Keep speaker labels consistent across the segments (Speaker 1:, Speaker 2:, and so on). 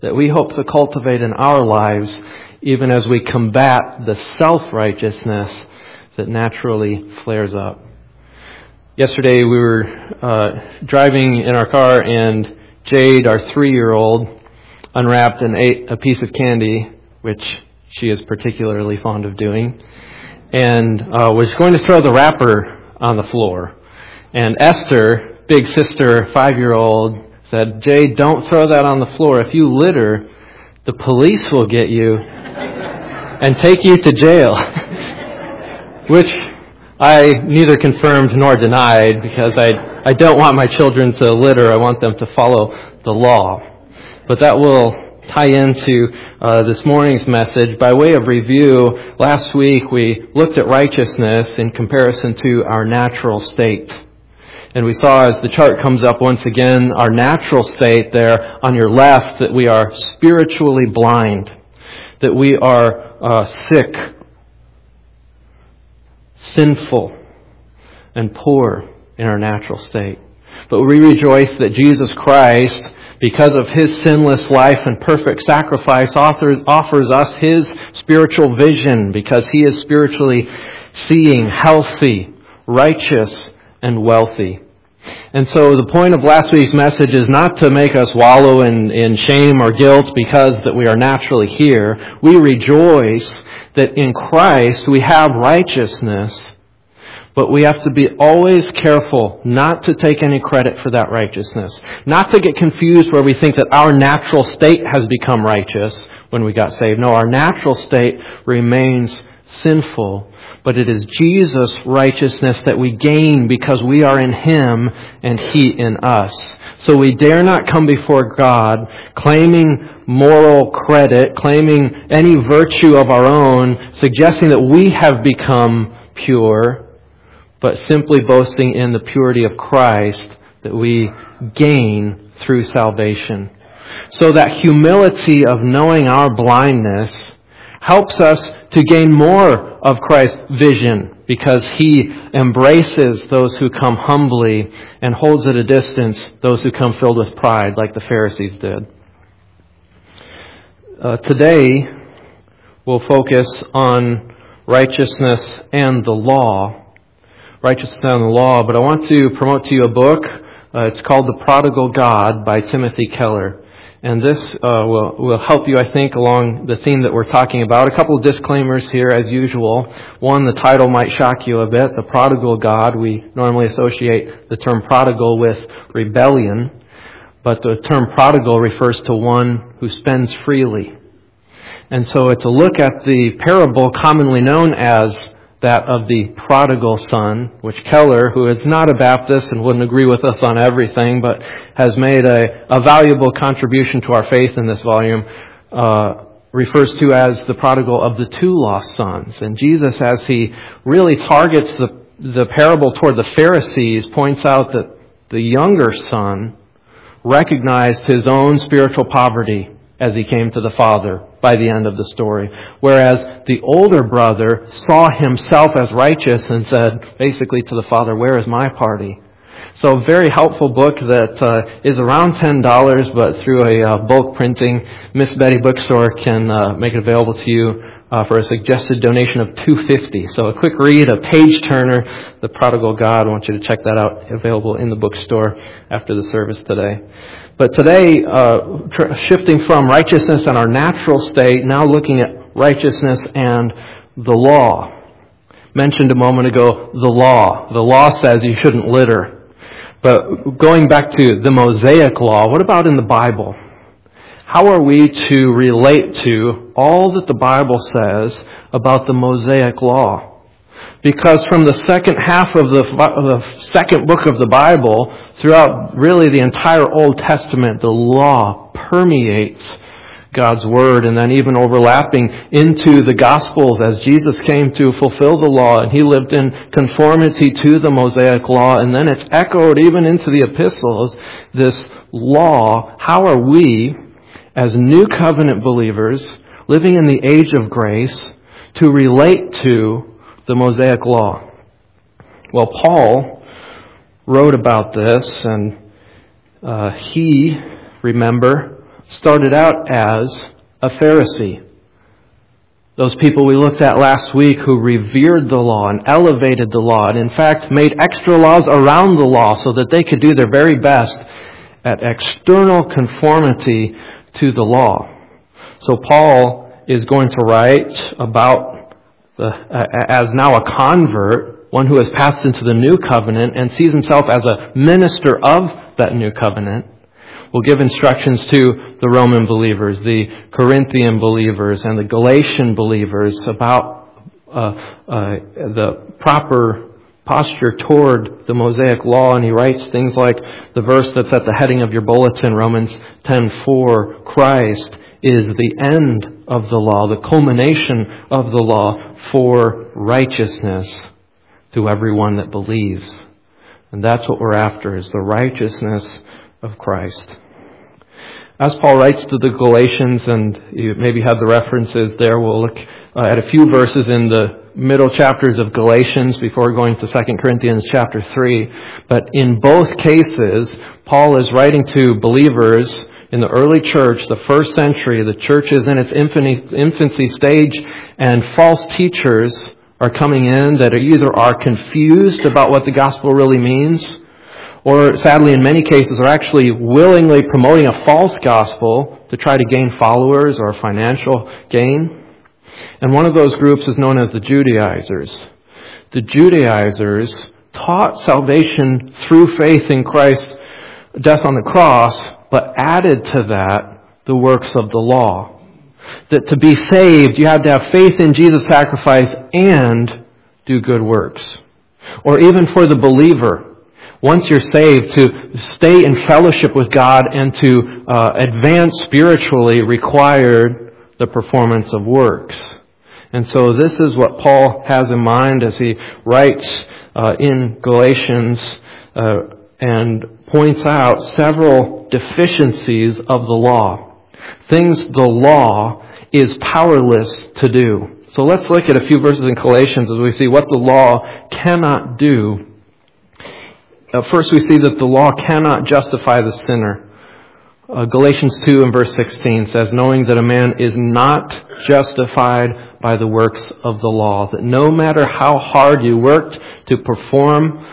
Speaker 1: that we hope to cultivate in our lives, even as we combat the self-righteousness that naturally flares up. Yesterday we were driving in our car, and Jade, our 3-year-old, unwrapped and ate a piece of candy, which she is particularly fond of doing, and was going to throw the wrapper on the floor. And Esther, big sister, 5-year-old, said, "Jade, don't throw that on the floor. If you litter, the police will get you and take you to jail." Which I neither confirmed nor denied, because I don't want my children to litter. I want them to follow the law. But that will tie into this morning's message. By way of review, last week we looked at righteousness in comparison to our natural state. And we saw, as the chart comes up once again, our natural state there on your left, that we are spiritually blind, that we are sick, sinful, and poor in our natural state. But we rejoice that Jesus Christ, because of His sinless life and perfect sacrifice, offers us His spiritual vision, because He is spiritually seeing, healthy, righteous, and wealthy. And so the point of last week's message is not to make us wallow in shame or guilt because that we are naturally here. We rejoice that in Christ we have righteousness, but we have to be always careful not to take any credit for that righteousness. Not to get confused where we think that our natural state has become righteous when we got saved. No, our natural state remains sinful. But it is Jesus' righteousness that we gain because we are in Him and He in us. So we dare not come before God claiming moral credit, claiming any virtue of our own, suggesting that we have become pure, but simply boasting in the purity of Christ that we gain through salvation. So that humility of knowing our blindness helps us to gain more of Christ's vision, because He embraces those who come humbly and holds at a distance those who come filled with pride, like the Pharisees did. Today, we'll focus on righteousness and the law. Righteousness and the law, but I want to promote to you a book. It's called The Prodigal God by Timothy Keller. And this will help you, I think, along the theme that we're talking about. A couple of disclaimers here, as usual. One, the title might shock you a bit. The Prodigal God. We normally associate the term prodigal with rebellion. But the term prodigal refers to one who spends freely. And so it's a look at the parable commonly known as that of the prodigal son, which Keller, who is not a Baptist and wouldn't agree with us on everything, but has made a valuable contribution to our faith in this volume, refers to as the prodigal of the 2 lost sons. And Jesus, as He really targets the parable toward the Pharisees, points out that the younger son recognized his own spiritual poverty as he came to the Father by the end of the story. Whereas the older brother saw himself as righteous and said, basically to the Father, "Where is my party?" So a very helpful book that is around $10, but through a bulk printing, Miss Betty Bookstore can make it available to you for a suggested donation of $2.50. So a quick read, a page turner, The Prodigal God. I want you to check that out, available in the bookstore after the service today. But today, shifting from righteousness and our natural state, now looking at righteousness and the law. Mentioned a moment ago, the law. The law says you shouldn't litter. But going back to the Mosaic law, what about in the Bible? How are we to relate to all that the Bible says about the Mosaic law? Because from the second half of the second book of the Bible, throughout really the entire Old Testament, the law permeates God's Word, and then even overlapping into the Gospels as Jesus came to fulfill the law, and He lived in conformity to the Mosaic law, and then it's echoed even into the epistles, this law. How are we, as New Covenant believers, living in the age of grace, to relate to the Mosaic law? Well, Paul wrote about this, and he, remember, started out as a Pharisee. Those people we looked at last week who revered the law and elevated the law and in fact made extra laws around the law so that they could do their very best at external conformity to the law. So Paul is going to write about, as now a convert, one who has passed into the new covenant and sees himself as a minister of that new covenant. We'll give instructions to the Roman believers, the Corinthian believers, and the Galatian believers about the proper posture toward the Mosaic law. And he writes things like the verse that's at the heading of your bulletin, Romans 10:4, Christ is the end of the law, the culmination of the law for righteousness to everyone that believes. And that's what we're after, is the righteousness of Christ. As Paul writes to the Galatians, and you maybe have the references there, we'll look at a few verses in the middle chapters of Galatians before going to 2 Corinthians chapter 3. But in both cases, Paul is writing to believers in the early church, the first century. The church is in its infancy stage, and false teachers are coming in that either are confused about what the gospel really means, or sadly in many cases are actually willingly promoting a false gospel to try to gain followers or financial gain. And one of those groups is known as the Judaizers. The Judaizers taught salvation through faith in Christ's death on the cross, but added to that the works of the law. That to be saved, you have to have faith in Jesus' sacrifice and do good works. Or even for the believer, once you're saved, to stay in fellowship with God and to advance spiritually required the performance of works. And so this is what Paul has in mind as he writes in Galatians and points out several deficiencies of the law. Things the law is powerless to do. So let's look at a few verses in Galatians as we see what the law cannot do. First we see that the law cannot justify the sinner. Galatians 2 and verse 16 says, knowing that a man is not justified by the works of the law, that no matter how hard you worked to perform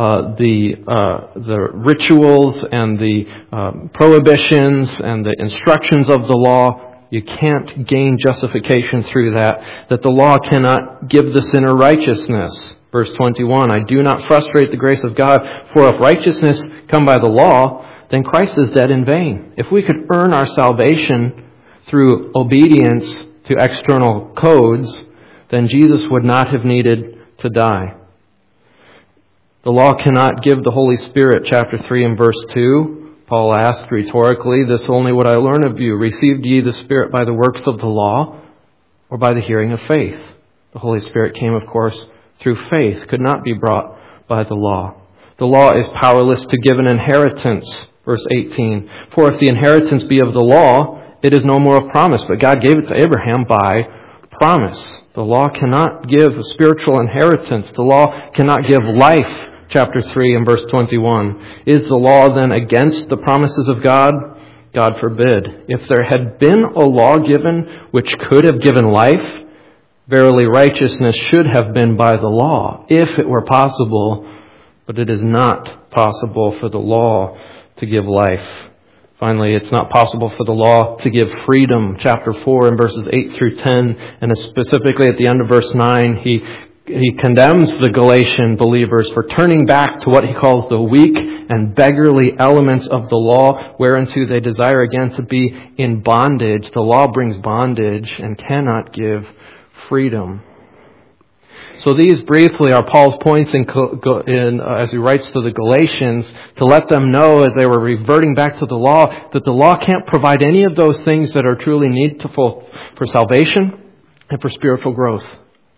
Speaker 1: the rituals and the prohibitions and the instructions of the law, you can't gain justification through that the law cannot give the sinner righteousness. Verse 21, I do not frustrate the grace of God, for if righteousness come by the law, then Christ is dead in vain. If we could earn our salvation through obedience to external codes, then Jesus would not have needed to die. The law cannot give the Holy Spirit. Chapter 3 and verse 2, Paul asked rhetorically, this only would I learn of you. Received ye the Spirit by the works of the law or by the hearing of faith? The Holy Spirit came, of course, through faith, could not be brought by the law. The law is powerless to give an inheritance. Verse 18, for if the inheritance be of the law, it is no more of promise, but God gave it to Abraham by promise. The law cannot give a spiritual inheritance. The law cannot give life. Chapter 3 and verse 21. Is the law then against the promises of God? God forbid. If there had been a law given which could have given life, verily righteousness should have been by the law, if it were possible, but it is not possible for the law to give life. Finally, it's not possible for the law to give freedom. Chapter 4 and verses 8 through 10, and specifically at the end of verse 9, he condemns the Galatian believers for turning back to what he calls the weak and beggarly elements of the law, whereunto they desire again to be in bondage. The law brings bondage and cannot give freedom. So these briefly are Paul's points as he writes to the Galatians to let them know as they were reverting back to the law that the law can't provide any of those things that are truly needful for salvation and for spiritual growth.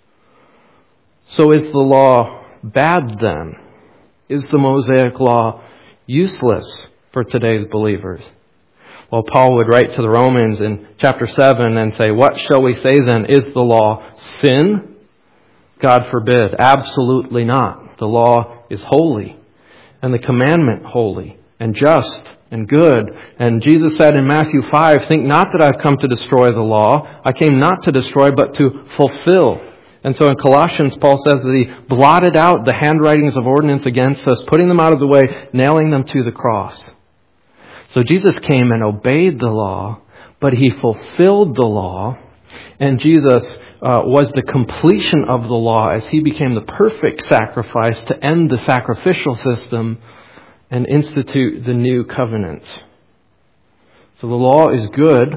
Speaker 1: So is the law bad then? Is the Mosaic law useless for today's believers? Well, Paul would write to the Romans in chapter 7 and say, what shall we say then? Is the law sin? God forbid. Absolutely not. The law is holy, and the commandment holy. and just and good. And Jesus said in Matthew 5, think not that I've come to destroy the law. I came not to destroy, but to fulfill. And so in Colossians, Paul says that he blotted out the handwritings of ordinance against us, putting them out of the way, nailing them to the cross. So Jesus came and obeyed the law, but he fulfilled the law. And Jesus was the completion of the law as he became the perfect sacrifice to end the sacrificial system and institute the new covenant. So the law is good,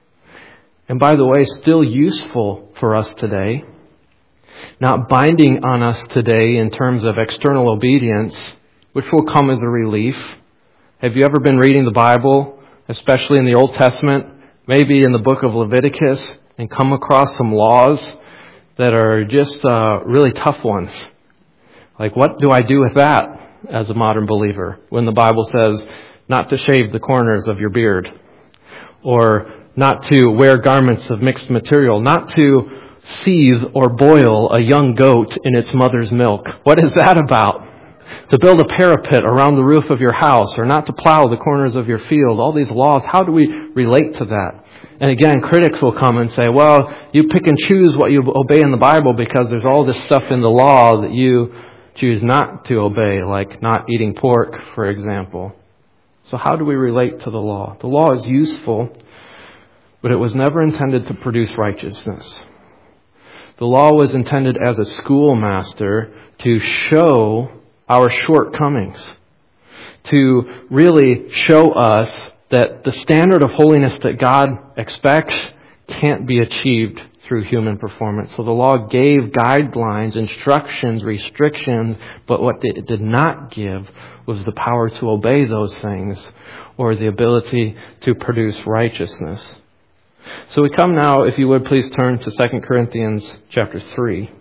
Speaker 1: and by the way, still useful for us today. Not binding on us today in terms of external obedience, which will come as a relief. Have you ever been reading the Bible, especially in the Old Testament, maybe in the book of Leviticus, and come across some laws that are just really tough ones? Like, what do I do with that as a modern believer when the Bible says not to shave the corners of your beard, or not to wear garments of mixed material, not to seethe or boil a young goat in its mother's milk? What is that about? To build a parapet around the roof of your house, or not to plow the corners of your field. All these laws, how do we relate to that? And again, critics will come and say, well, you pick and choose what you obey in the Bible because there's all this stuff in the law that you choose not to obey, like not eating pork, for example. So how do we relate to the law? The law is useful, but it was never intended to produce righteousness. The law was intended as a schoolmaster to show our shortcomings, to really show us that the standard of holiness that God expects can't be achieved through human performance. So the law gave guidelines, instructions, restrictions, but what it did not give was the power to obey those things or the ability to produce righteousness. So we come now, if you would please turn to 2 Corinthians chapter 3.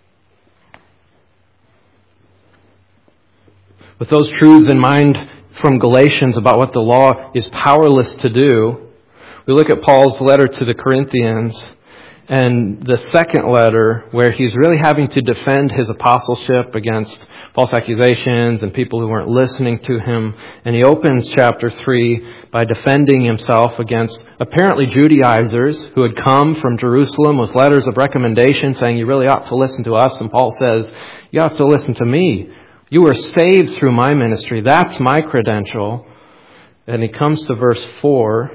Speaker 1: With those truths in mind from Galatians about what the law is powerless to do, we look at Paul's letter to the Corinthians, and the second letter where he's really having to defend his apostleship against false accusations and people who weren't listening to him. And he opens chapter 3 by defending himself against apparently Judaizers who had come from Jerusalem with letters of recommendation saying, you really ought to listen to us. And Paul says, you have to listen to me. You were saved through my ministry. That's my credential. And he comes to verse 4.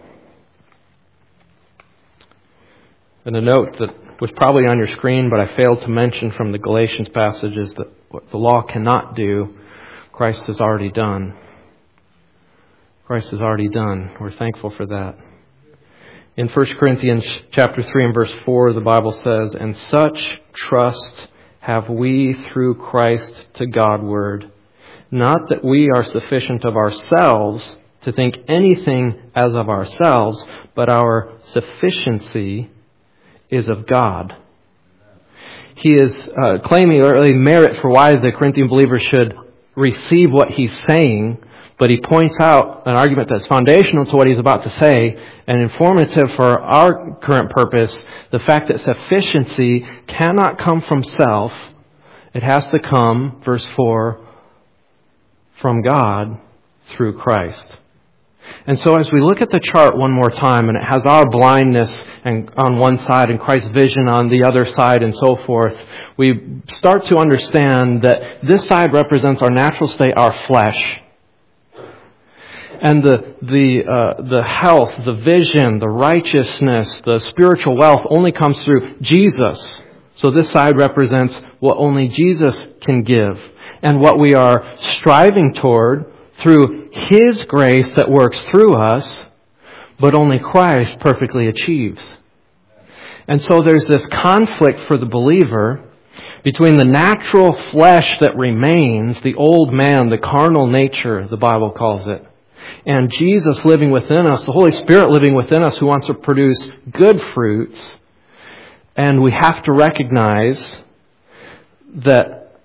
Speaker 1: And a note that was probably on your screen, but I failed to mention from the Galatians passage is that what the law cannot do, Christ has already done. Christ has already done. We're thankful for that. In 1 Corinthians chapter 3 and verse 4, the Bible says, and such trust have we through Christ to Godward, not that we are sufficient of ourselves to think anything as of ourselves, but our sufficiency is of God. He is claiming early merit for why the Corinthian believers should receive what he's saying, but he points out an argument that's foundational to what he's about to say and informative for our current purpose, the fact that sufficiency cannot come from self. It has to come, verse 4, from God through Christ. And so as we look at the chart one more time, and it has our blindness and on one side and Christ's vision on the other side and so forth, we start to understand that this side represents our natural state, our flesh. And the health, the vision, the righteousness, the spiritual wealth only comes through Jesus. So this side represents what only Jesus can give. And what we are striving toward through His grace that works through us, but only Christ perfectly achieves. And so there's this conflict for the believer between the natural flesh that remains, the old man, the carnal nature, the Bible calls it, and Jesus living within us, the Holy Spirit living within us who wants to produce good fruits. And we have to recognize that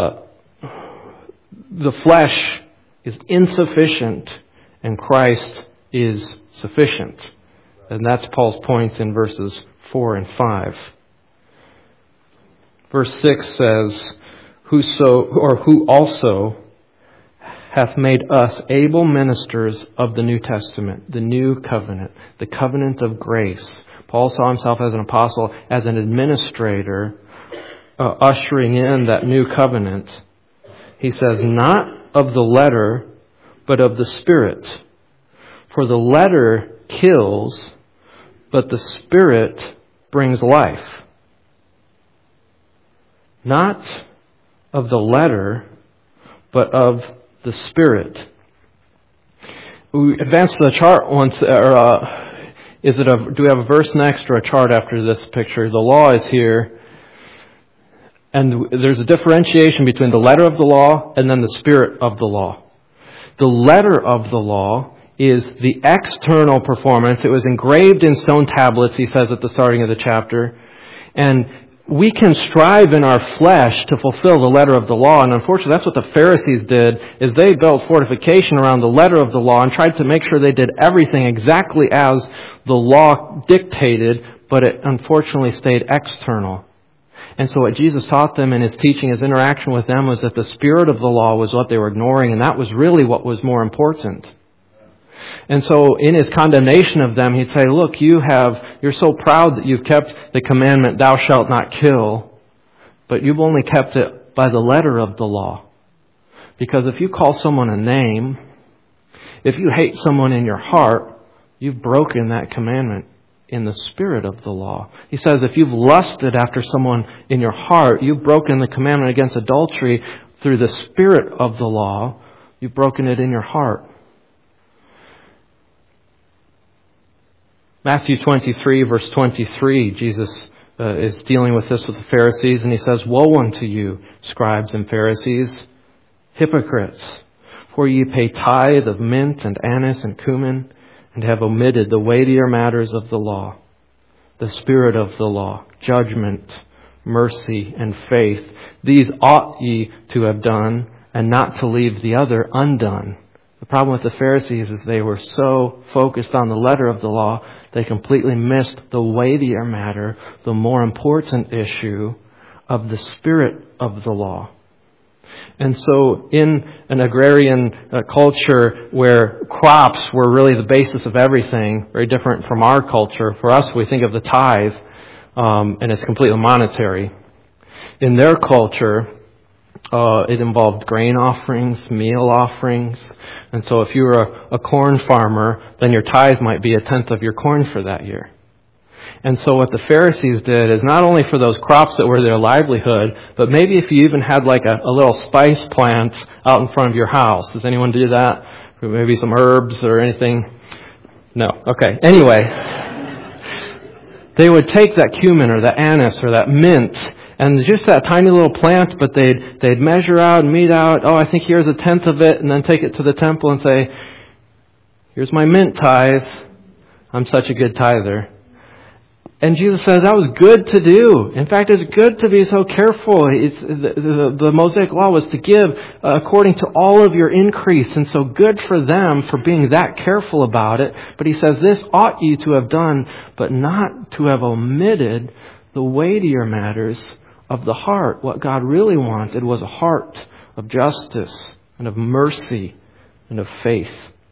Speaker 1: the flesh is insufficient and Christ is sufficient. And that's Paul's point in verses 4 and 5. Verse 6 says, who also, hath made us able ministers of the New Testament, the new covenant, the covenant of grace. Paul saw himself as an apostle, as an administrator, ushering in that new covenant. He says, not of the letter, but of the Spirit. For the letter kills, but the Spirit brings life. Not of the letter, but of the Spirit. We advanced to the chart once, do we have a verse next or a chart after this picture? The law is here. And there's a differentiation between the letter of the law and then the spirit of the law. The letter of the law is the external performance. It was engraved in stone tablets, he says at the starting of the chapter. And we can strive in our flesh to fulfill the letter of the law. And unfortunately, that's what the Pharisees did, is they built fortification around the letter of the law and tried to make sure they did everything exactly as the law dictated, but it unfortunately stayed external. And so what Jesus taught them in his teaching, his interaction with them, was that the spirit of the law was what they were ignoring, and that was really what was more important. And so in his condemnation of them, he'd say, look, you're so proud that you've kept the commandment, thou shalt not kill, but you've only kept it by the letter of the law. Because if you call someone a name, if you hate someone in your heart, you've broken that commandment in the spirit of the law. He says if you've lusted after someone in your heart, you've broken the commandment against adultery through the spirit of the law. You've broken it in your heart. Matthew 23, verse 23, Jesus is dealing with this with the Pharisees, and he says, woe unto you, scribes and Pharisees, hypocrites, for ye pay tithe of mint and anise and cumin, and have omitted the weightier matters of the law, the spirit of the law, judgment, mercy, and faith. These ought ye to have done, and not to leave the other undone. The problem with the Pharisees is they were so focused on the letter of the law, they completely missed the weightier matter, the more important issue of the spirit of the law. And so in an agrarian culture where crops were really the basis of everything, very different from our culture. For us, we think of the tithe, and it's completely monetary. In their culture, it involved grain offerings, meal offerings. And so if you were a corn farmer, then your tithe might be 1/10 of your corn for that year. And so what the Pharisees did is not only for those crops that were their livelihood, but maybe if you even had like a little spice plant out in front of your house. Does anyone do that? Or maybe some herbs or anything? No. Okay. Anyway, they would take that cumin or that anise or that mint and just that tiny little plant, but they'd measure out and mete out, I think here's 1/10 of it, and then take it to the temple and say, here's my mint tithe. I'm such a good tither. And Jesus says that was good to do. In fact, it's good to be so careful. The Mosaic law was to give according to all of your increase. And so good for them for being that careful about it. But he says, this ought you to have done, but not to have omitted the weightier matters of the heart. What God really wanted was a heart of justice and of mercy and of faith.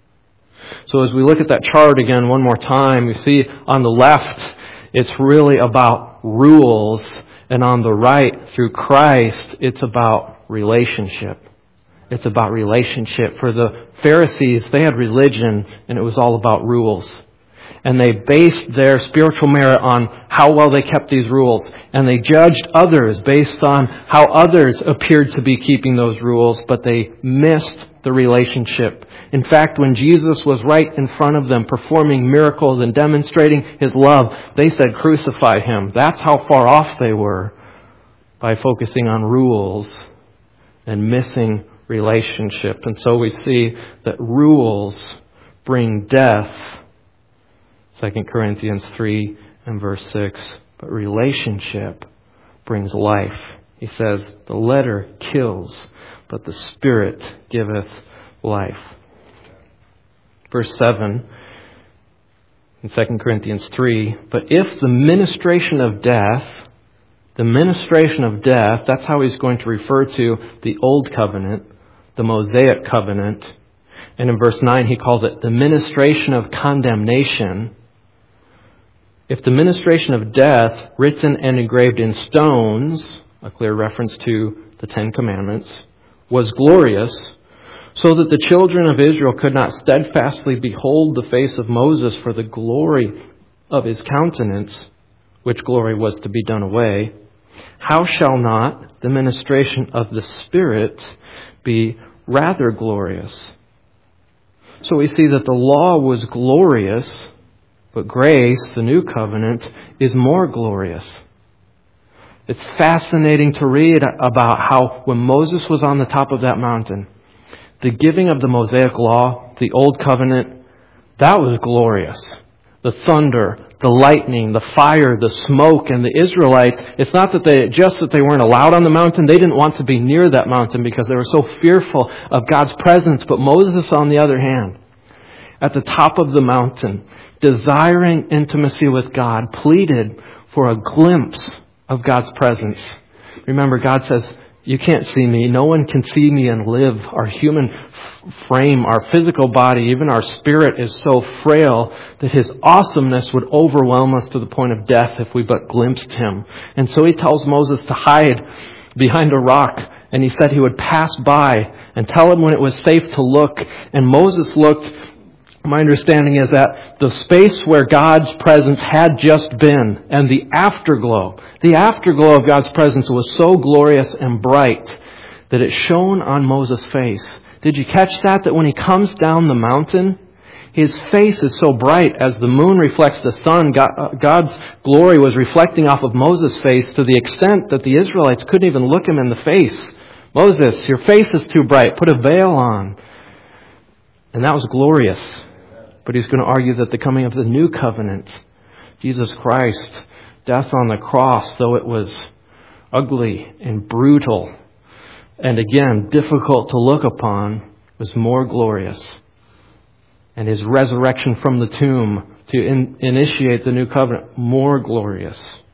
Speaker 1: So as we look at that chart again one more time, you see on the left, it's really about rules, and on the right, through Christ, it's about relationship. It's about relationship. For the Pharisees, they had religion, and it was all about rules. And they based their spiritual merit on how well they kept these rules. And they judged others based on how others appeared to be keeping those rules, but they missed the relationship. In fact, when Jesus was right in front of them performing miracles and demonstrating His love, they said, crucify Him. That's how far off they were by focusing on rules and missing relationship. And so we see that rules bring death. 2 Corinthians 3 and verse 6. But relationship brings life. He says, the letter kills, but the Spirit giveth life. Verse 7 in 2 Corinthians 3, but if the ministration of death, that's how he's going to refer to the old covenant, the Mosaic covenant. And in verse 9, he calls it the ministration of condemnation. If the ministration of death, written and engraved in stones, a clear reference to the Ten Commandments, was glorious, so that the children of Israel could not steadfastly behold the face of Moses for the glory of his countenance, which glory was to be done away, how shall not the ministration of the Spirit be rather glorious? So we see that the law was glorious, but grace, the new covenant, is more glorious. It's fascinating to read about how when Moses was on the top of that mountain, the giving of the Mosaic law, the old covenant, that was glorious. The thunder, the lightning, the fire, the smoke, and the Israelites, it's not that they weren't allowed on the mountain. They didn't want to be near that mountain because they were so fearful of God's presence. But Moses, on the other hand, at the top of the mountain, desiring intimacy with God, pleaded for a glimpse of God's presence. Remember, God says, you can't see me. No one can see me and live. Our human frame, our physical body, even our spirit is so frail that His awesomeness would overwhelm us to the point of death if we but glimpsed Him. And so He tells Moses to hide behind a rock. And He said He would pass by and tell him when it was safe to look. And Moses looked. My understanding is that the space where God's presence had just been and the afterglow of God's presence was so glorious and bright that it shone on Moses' face. Did you catch that? That when he comes down the mountain, his face is so bright as the moon reflects the sun. God's glory was reflecting off of Moses' face to the extent that the Israelites couldn't even look him in the face. Moses, your face is too bright. Put a veil on. And that was glorious. But he's going to argue that the coming of the new covenant, Jesus Christ, death on the cross, though it was ugly and brutal and again difficult to look upon, was more glorious. And His resurrection from the tomb to initiate the new covenant, more glorious.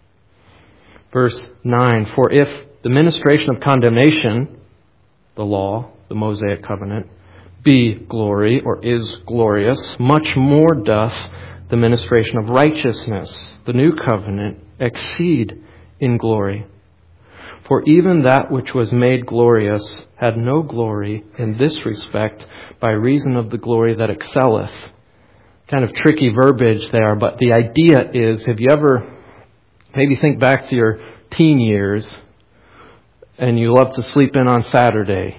Speaker 1: Verse 9, for if the ministration of condemnation, the law, the Mosaic covenant, be glory or is glorious, much more doth the ministration of righteousness, the new covenant, exceed in glory. For even that which was made glorious had no glory in this respect by reason of the glory that excelleth. Kind of tricky verbiage there, but the idea is, have you ever, maybe think back to your teen years and you love to sleep in on Saturday.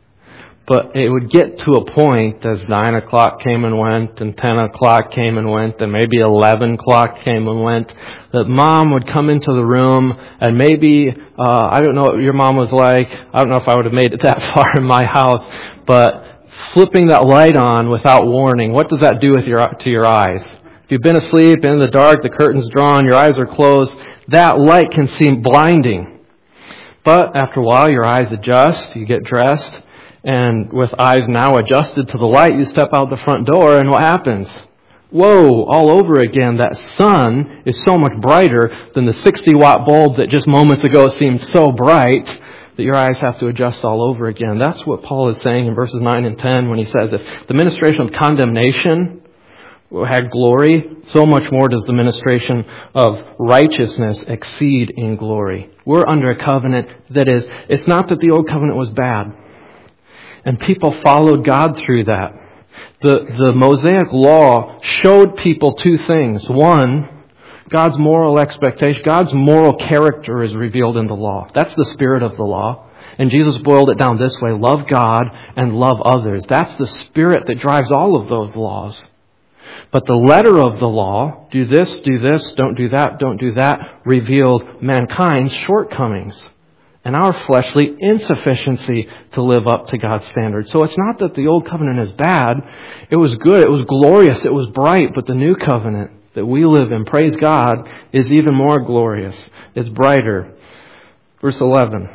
Speaker 1: But it would get to a point as 9 o'clock came and went, and 10 o'clock came and went, and maybe 11 o'clock came and went, that Mom would come into the room, and maybe, I don't know what your mom was like. I don't know if I would have made it that far in my house, but flipping that light on without warning, what does that do to your eyes? If you've been asleep, in the dark, the curtain's drawn, your eyes are closed, that light can seem blinding. But after a while, your eyes adjust, you get dressed, and with eyes now adjusted to the light, you step out the front door, and what happens? Whoa, all over again, that sun is so much brighter than the 60-watt bulb that just moments ago seemed so bright that your eyes have to adjust all over again. That's what Paul is saying in verses 9 and 10 when he says, if the ministration of condemnation had glory, so much more does the ministration of righteousness exceed in glory. We're under a covenant that is, it's not that the old covenant was bad. And people followed God through that. The Mosaic law showed people two things. One, God's moral expectation, God's moral character is revealed in the law. That's the spirit of the law. And Jesus boiled it down this way, love God and love others. That's the spirit that drives all of those laws. But the letter of the law, do this, don't do that, revealed mankind's shortcomings and our fleshly insufficiency to live up to God's standards. So it's not that the old covenant is bad. It was good. It was glorious. It was bright. But the new covenant that we live in, praise God, is even more glorious. It's brighter. Verse 11.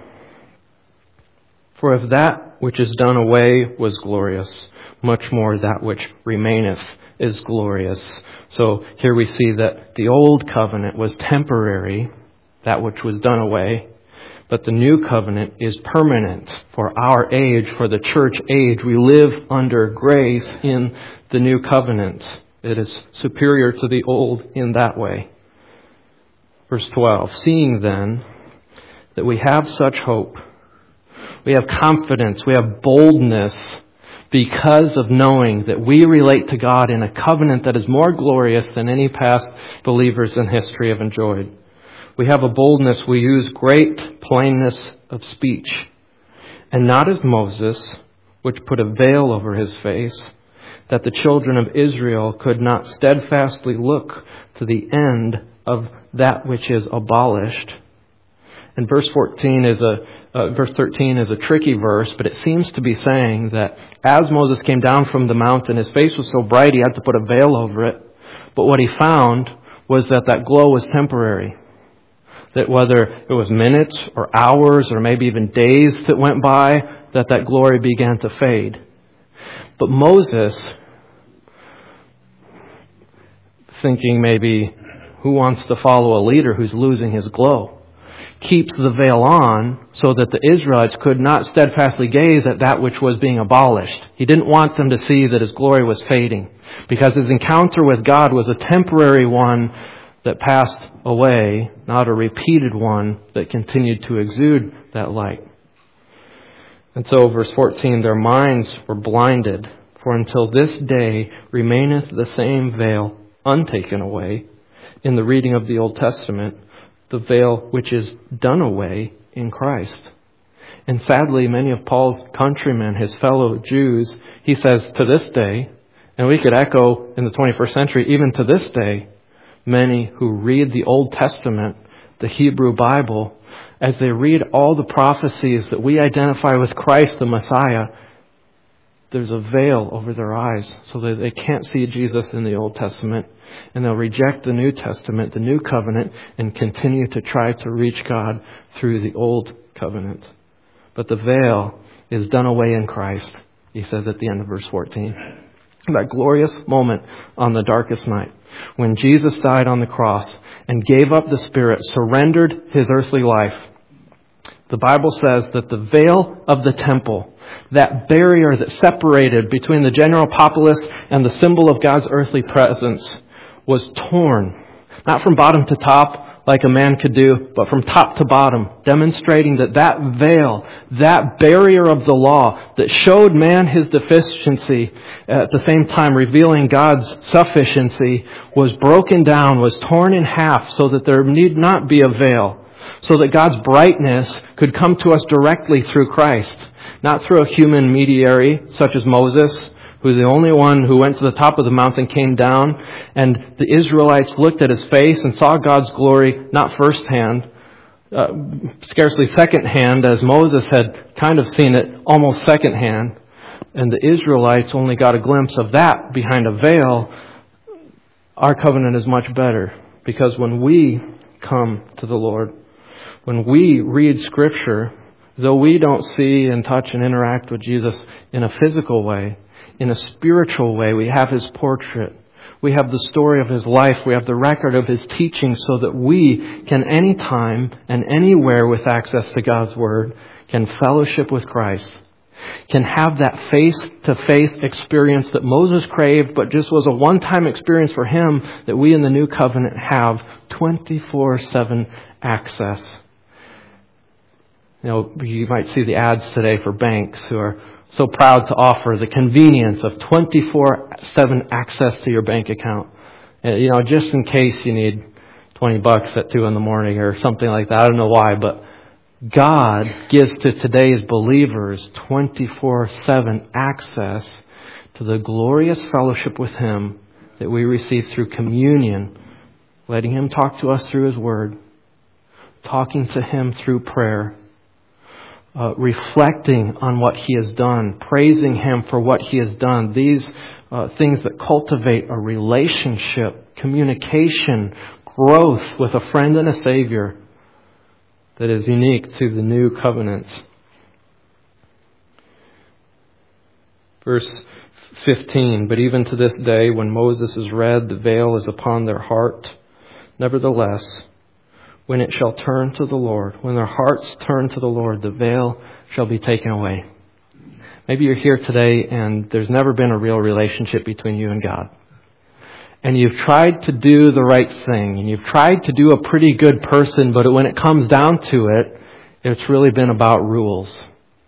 Speaker 1: For if that which is done away was glorious, much more that which remaineth is glorious. So here we see that the old covenant was temporary, that which was done away. But the new covenant is permanent for our age, for the church age. We live under grace in the new covenant. It is superior to the old in that way. Verse 12, seeing then that we have such hope, we have confidence, we have boldness, because of knowing that we relate to God in a covenant that is more glorious than any past believers in history have enjoyed. We have a boldness, we use great plainness of speech, and not as Moses, which put a veil over his face, that the children of Israel could not steadfastly look to the end of that which is abolished. And verse 13 is a tricky verse, but it seems to be saying that as Moses came down from the mountain, his face was so bright he had to put a veil over it. But what he found was that glow was temporary. That whether it was minutes or hours or maybe even days that went by, that glory began to fade. But Moses, thinking maybe, who wants to follow a leader who's losing his glow, keeps the veil on so that the Israelites could not steadfastly gaze at that which was being abolished. He didn't want them to see that his glory was fading, because his encounter with God was a temporary one that passed away, not a repeated one that continued to exude that light. And so, verse 14, their minds were blinded, for until this day remaineth the same veil untaken away in the reading of the Old Testament, the veil which is done away in Christ. And sadly, many of Paul's countrymen, his fellow Jews, he says to this day, and we could echo in the 21st century, even to this day, many who read the Old Testament, the Hebrew Bible, as they read all the prophecies that we identify with Christ the Messiah, there's a veil over their eyes so that they can't see Jesus in the Old Testament, and they'll reject the New Testament, the New Covenant, and continue to try to reach God through the Old Covenant. But the veil is done away in Christ, he says at the end of verse 14. That glorious moment on the darkest night when Jesus died on the cross and gave up the Spirit, surrendered his earthly life. The Bible says that the veil of the temple, that barrier that separated between the general populace and the symbol of God's earthly presence, was torn, not from bottom to top like a man could do, but from top to bottom, demonstrating that veil, that barrier of the law that showed man his deficiency, at the same time revealing God's sufficiency, was broken down, was torn in half so that there need not be a veil, so that God's brightness could come to us directly through Christ, not through a human mediary such as Moses, who's the only one who went to the top of the mountain, came down, and the Israelites looked at his face and saw God's glory, not firsthand, scarcely secondhand, as Moses had kind of seen it almost secondhand. And the Israelites only got a glimpse of that behind a veil. Our covenant is much better, because when we come to the Lord, when we read Scripture, though we don't see and touch and interact with Jesus in a physical way, in a spiritual way, we have his portrait. We have the story of his life. We have the record of his teaching, so that we can anytime and anywhere with access to God's Word can fellowship with Christ, can have that face-to-face experience that Moses craved, but just was a one-time experience for him, that we in the New Covenant have 24/7 access. You know, you might see the ads today for banks who are so proud to offer the convenience of 24/7 access to your bank account. You know, just in case you need $20 at 2 a.m. or something like that. I don't know why, but God gives to today's believers 24/7 access to the glorious fellowship with him that we receive through communion, letting him talk to us through his word, talking to him through prayer, reflecting on what he has done, praising him for what he has done. These things that cultivate a relationship, communication, growth with a friend and a Savior that is unique to the new covenant. Verse 15, but even to this day, when Moses is read, the veil is upon their heart. Nevertheless, when it shall turn to the Lord. When their hearts turn to the Lord, the veil shall be taken away. Maybe you're here today and there's never been a real relationship between you and God. And you've tried to do the right thing, and you've tried to do a pretty good person, but when it comes down to it, it's really been about rules.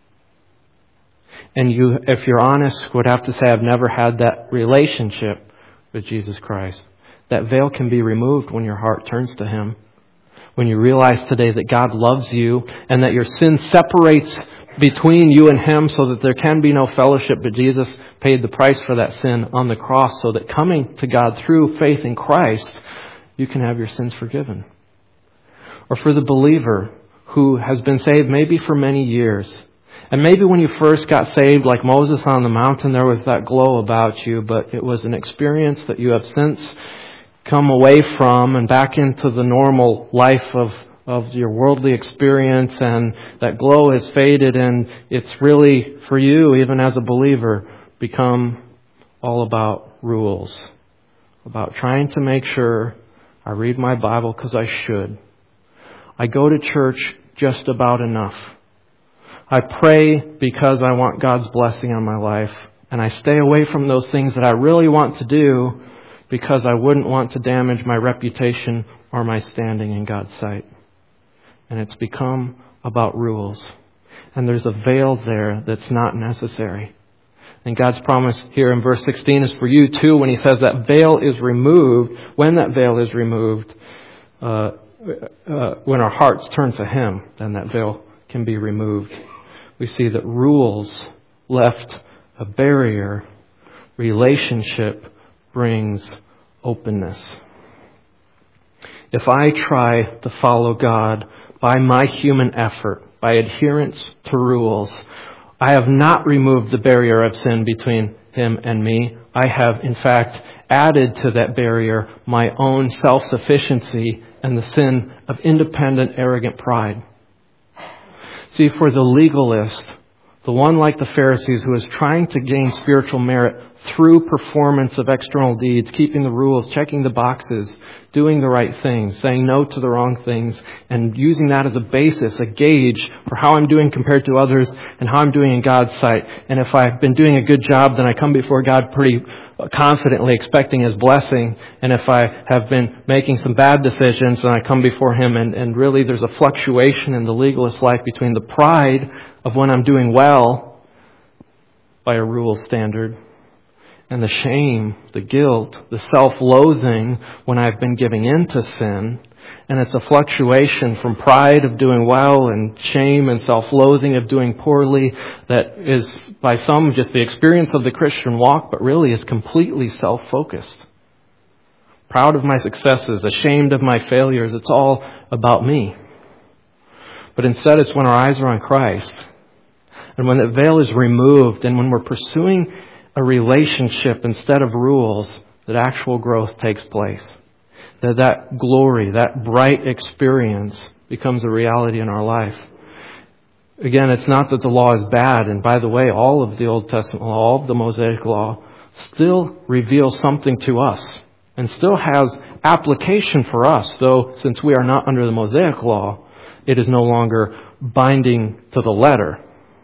Speaker 1: And you, if you're honest, would have to say, I've never had that relationship with Jesus Christ. That veil can be removed when your heart turns to Him. When you realize today that God loves you and that your sin separates between you and Him so that there can be no fellowship, but Jesus paid the price for that sin on the cross so that coming to God through faith in Christ, you can have your sins forgiven. Or for the believer who has been saved maybe for many years, and maybe when you first got saved, like Moses on the mountain, there was that glow about you, but it was an experience that you have since come away from and back into the normal life of your worldly experience, and that glow has faded, and it's really, for you, even as a believer, become all about rules. About trying to make sure I read my Bible because I should. I go to church just about enough. I pray because I want God's blessing on my life. And I stay away from those things that I really want to do because I wouldn't want to damage my reputation or my standing in God's sight. And it's become about rules. And there's a veil there that's not necessary. And God's promise here in verse 16 is for you too, when He says that veil is removed. When that veil is removed, when our hearts turn to Him, then that veil can be removed. We see that rules left a barrier. Relationship brings openness. If I try to follow God by my human effort, by adherence to rules, I have not removed the barrier of sin between Him and me. I have, in fact, added to that barrier my own self-sufficiency and the sin of independent, arrogant pride. See, for the legalist, the one like the Pharisees who is trying to gain spiritual merit through performance of external deeds, keeping the rules, checking the boxes, doing the right things, saying no to the wrong things, and using that as a basis, a gauge for how I'm doing compared to others and how I'm doing in God's sight. And if I've been doing a good job, then I come before God pretty confidently expecting His blessing. And if I have been making some bad decisions, then I come before Him and really there's a fluctuation in the legalist life between the pride of when I'm doing well by a rule standard and the shame, the guilt, the self-loathing when I've been giving in to sin. And it's a fluctuation from pride of doing well and shame and self-loathing of doing poorly that is by some just the experience of the Christian walk, but really is completely self-focused. Proud of my successes, ashamed of my failures. It's all about me. But instead it's when our eyes are on Christ and when the veil is removed and when we're pursuing a relationship instead of rules, that actual growth takes place. That glory, that bright experience becomes a reality in our life. Again, it's not that the law is bad. And by the way, all of the Old Testament law, all of the Mosaic law still reveals something to us and still has application for us. Though since we are not under the Mosaic law, it is no longer binding to the letter.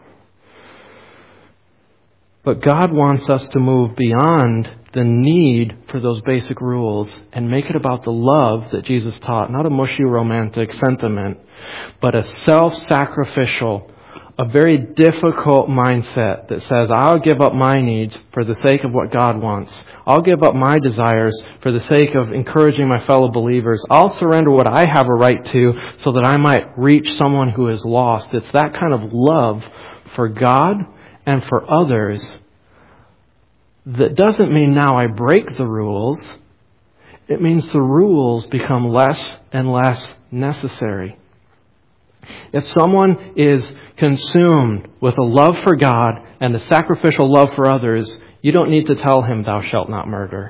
Speaker 1: But God wants us to move beyond the need for those basic rules and make it about the love that Jesus taught. Not a mushy romantic sentiment, but a self-sacrificial, a very difficult mindset that says, I'll give up my needs for the sake of what God wants. I'll give up my desires for the sake of encouraging my fellow believers. I'll surrender what I have a right to so that I might reach someone who is lost. It's that kind of love for God and for others that doesn't mean now I break the rules. It means the rules become less and less necessary. If someone is consumed with a love for God and a sacrificial love for others, you don't need to tell him, thou shalt not murder.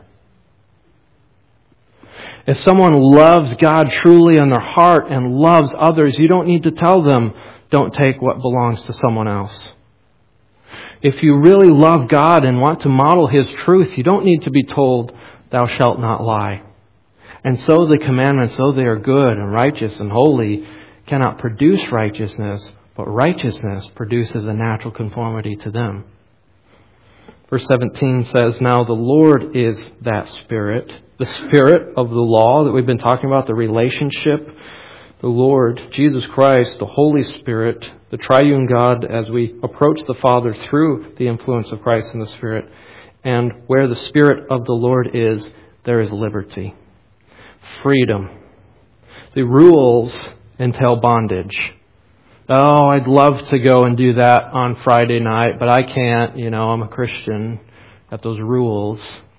Speaker 1: If someone loves God truly in their heart and loves others, you don't need to tell them, don't take what belongs to someone else. If you really love God and want to model His truth, you don't need to be told, thou shalt not lie. And so the commandments, though they are good and righteous and holy, cannot produce righteousness, but righteousness produces a natural conformity to them. Verse 17 says, "Now the Lord is that Spirit," the Spirit of the law that we've been talking about, the relationship. The Lord, Jesus Christ, the Holy Spirit, the triune God, as we approach the Father through the influence of Christ and the Spirit. And where the Spirit of the Lord is, there is liberty, freedom. The rules entail bondage. Oh, I'd love to go and do that on Friday night, but I can't. I'm a Christian. Got those rules.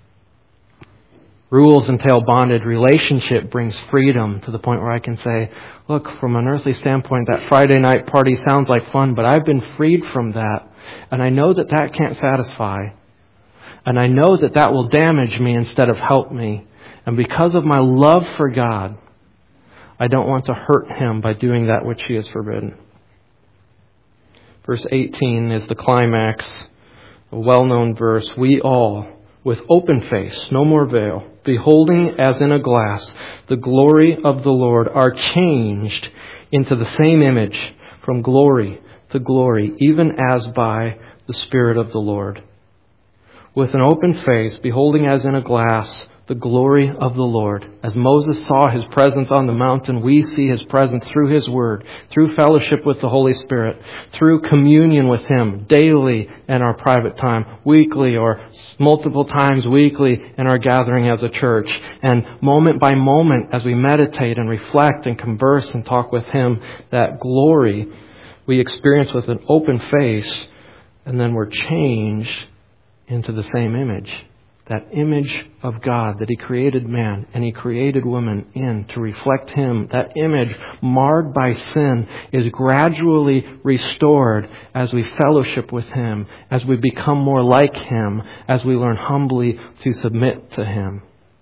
Speaker 1: Rules entail bondage. Relationship brings freedom to the point where I can say, look, from an earthly standpoint, that Friday night party sounds like fun, but I've been freed from that. And I know that that can't satisfy. And I know that that will damage me instead of help me. And because of my love for God, I don't want to hurt Him by doing that which He has forbidden. Verse 18 is the climax, a well-known verse. "We all, with open face, no more veil, beholding as in a glass the glory of the Lord, are changed into the same image from glory to glory, even as by the Spirit of the Lord." With an open face, beholding as in a glass the glory of the Lord. As Moses saw His presence on the mountain, we see His presence through His Word, through fellowship with the Holy Spirit, through communion with Him daily in our private time, weekly or multiple times weekly in our gathering as a church. And moment by moment, as we meditate and reflect and converse and talk with Him, that glory we experience with an open face, and then we're changed into the same image. That image of God that He created man and He created woman in to reflect Him. That image, marred by sin, is gradually restored as we fellowship with Him, as we become more like Him, as we learn humbly to submit to Him.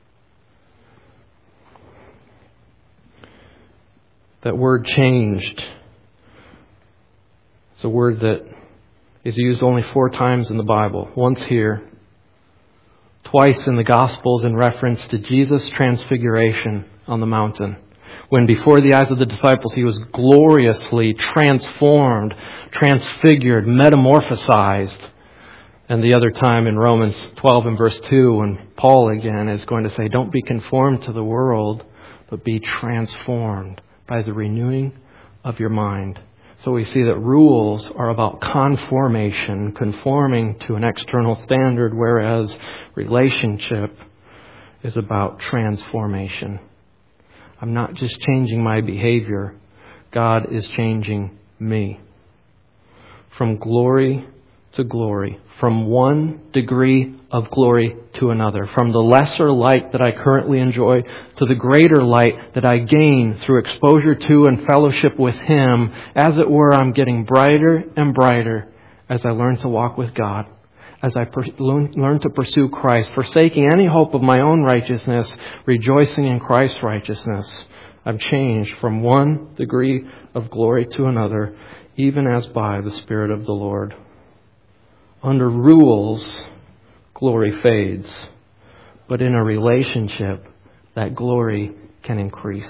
Speaker 1: That word "changed" is a word that is used only 4 times in the Bible. Once here, twice in the Gospels in reference to Jesus' transfiguration on the mountain, when before the eyes of the disciples He was gloriously transformed, transfigured, metamorphosized. And the other time in Romans 12 and verse 2, when Paul again is going to say, don't be conformed to the world, but be transformed by the renewing of your mind. So we see that rules are about conformation, conforming to an external standard, whereas relationship is about transformation. I'm not just changing my behavior. God is changing me. From glory to glory. From one degree of glory to another. From the lesser light that I currently enjoy to the greater light that I gain through exposure to and fellowship with Him. As it were, I'm getting brighter and brighter as I learn to walk with God. As I learn to pursue Christ, forsaking any hope of my own righteousness, rejoicing in Christ's righteousness. I'm changed from one degree of glory to another, even as by the Spirit of the Lord. Under rules, glory fades. But in a relationship, that glory can increase.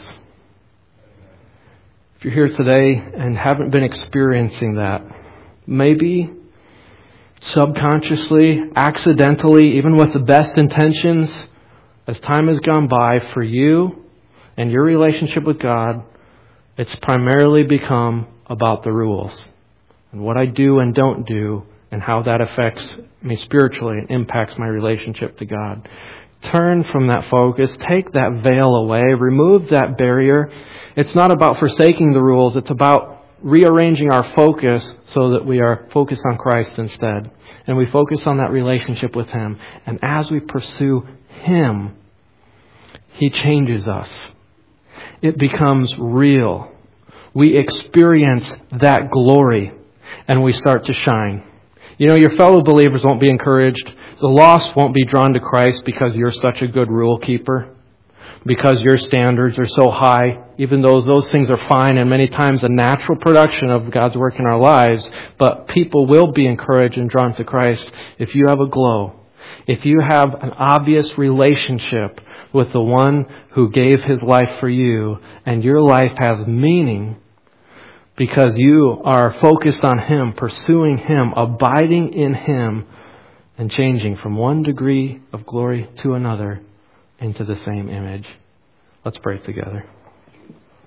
Speaker 1: If you're here today and haven't been experiencing that, maybe subconsciously, accidentally, even with the best intentions, as time has gone by for you and your relationship with God, it's primarily become about the rules and what I do and don't do, and how that affects me spiritually and impacts my relationship to God. Turn from that focus. Take that veil away. Remove that barrier. It's not about forsaking the rules. It's about rearranging our focus so that we are focused on Christ instead. And we focus on that relationship with Him. And as we pursue Him, He changes us. It becomes real. We experience that glory and we start to shine. Your fellow believers won't be encouraged. The lost won't be drawn to Christ because you're such a good rule keeper, because your standards are so high, even though those things are fine and many times a natural production of God's work in our lives. But people will be encouraged and drawn to Christ if you have a glow, if you have an obvious relationship with the one who gave his life for you, and your life has meaning because you are focused on him, pursuing him, abiding in him, and changing from one degree of glory to another into the same image. Let's pray together.